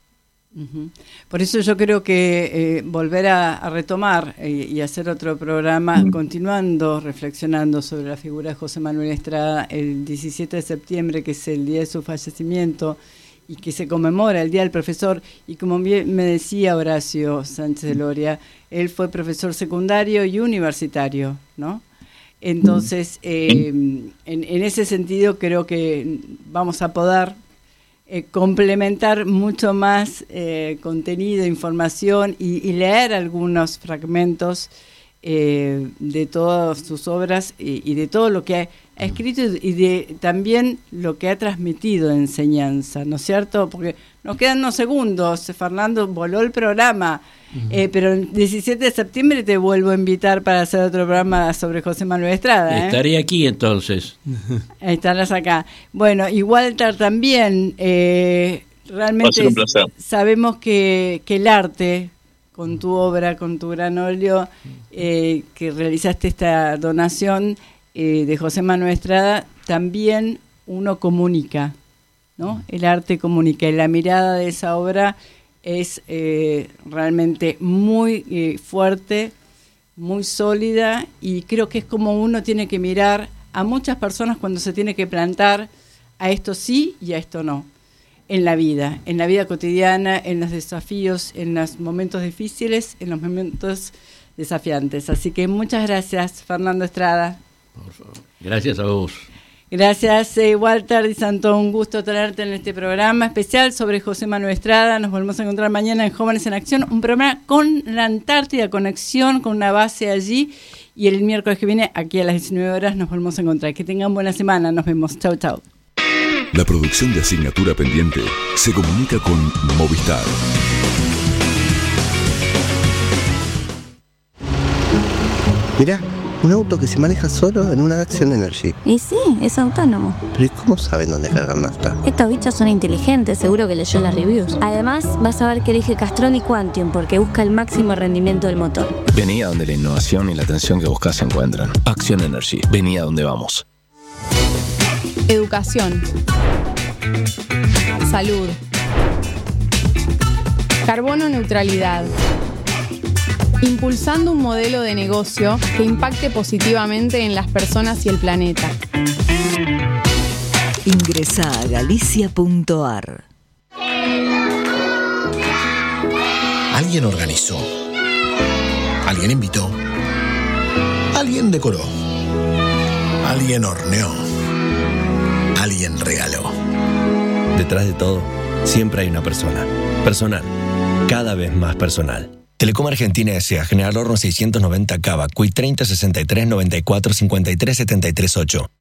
Por eso yo creo que volver a retomar y hacer otro programa continuando, reflexionando sobre la figura de José Manuel Estrada el 17 de septiembre, que es el día de su fallecimiento y que se conmemora el Día del Profesor. Y como bien me decía Horacio Sánchez de Loria, él fue profesor secundario y universitario, ¿no? Entonces, en ese sentido creo que vamos a poder complementar mucho más contenido, información y leer algunos fragmentos de todas sus obras y de todo lo que ha escrito y de también lo que ha transmitido de enseñanza, ¿no es cierto? Porque nos quedan unos segundos, Fernando, voló el programa, pero el 17 de septiembre te vuelvo a invitar para hacer otro programa sobre José Manuel Estrada. Estaré aquí entonces. Estarás acá. Bueno, y Walter también, realmente sabemos que el arte, con tu obra, con tu gran óleo, que realizaste esta donación de José Manuel Estrada, también uno comunica, ¿no? El arte comunica, y la mirada de esa obra es realmente muy fuerte, muy sólida, y creo que es como uno tiene que mirar a muchas personas cuando se tiene que plantar a esto sí y a esto no, en la vida cotidiana, en los desafíos, en los momentos difíciles, en los momentos desafiantes. Así que muchas gracias, Fernando Estrada. Por favor. Gracias a vos. Gracias, Walter Di Santo, un gusto tenerte en este programa especial sobre José Manuel Estrada. Nos volvemos a encontrar mañana en Jóvenes en Acción, un programa con la Antártida, conexión con una base allí, y el miércoles que viene, aquí a las 19 horas, nos volvemos a encontrar. Que tengan buena semana, nos vemos. Chau, chau. La producción de Asignatura Pendiente se comunica con Movistar. Mirá, un auto que se maneja solo en una Action Energy. Y sí, es autónomo. Pero ¿y cómo saben dónde cargar nafta? Estos bichos son inteligentes, seguro que leyó las reviews. Además, vas a ver que elige Castrol y Quantium porque busca el máximo rendimiento del motor. Vení a donde la innovación y la atención que buscas se encuentran. Action Energy. Vení a donde vamos. Educación. Salud. Carbono neutralidad. Impulsando un modelo de negocio que impacte positivamente en las personas y el planeta. Ingresa a galicia.ar. Alguien organizó. Alguien invitó. Alguien decoró. Alguien horneó. Alguien regaló. Detrás de todo, siempre hay una persona. Personal. Cada vez más personal. Telecom Argentina S.A. General Horno 690 Cava, Cuy 30 63 94 53 73 8.